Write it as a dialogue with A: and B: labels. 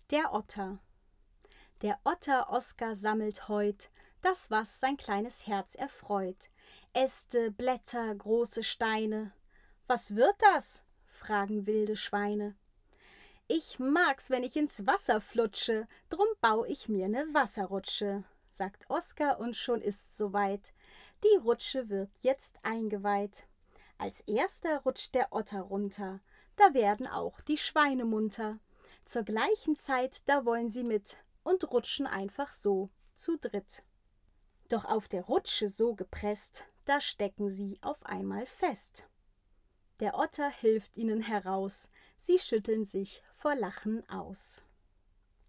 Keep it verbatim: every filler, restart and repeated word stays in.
A: Der Otter. Der Otter Oskar sammelt heut das, was sein kleines Herz erfreut. Äste, Blätter, große Steine. Was wird das? Fragen wilde Schweine. Ich mag's, wenn ich ins Wasser flutsche, drum bau ich mir ne Wasserrutsche, sagt Oskar, und schon ist's soweit. Die Rutsche wird jetzt eingeweiht. Als erster rutscht der Otter runter, da werden auch die Schweine munter. Zur gleichen Zeit, da wollen sie mit und rutschen einfach so zu dritt. Doch auf der Rutsche so gepresst, da stecken sie auf einmal fest. Der Otter hilft ihnen heraus, sie schütteln sich vor Lachen aus.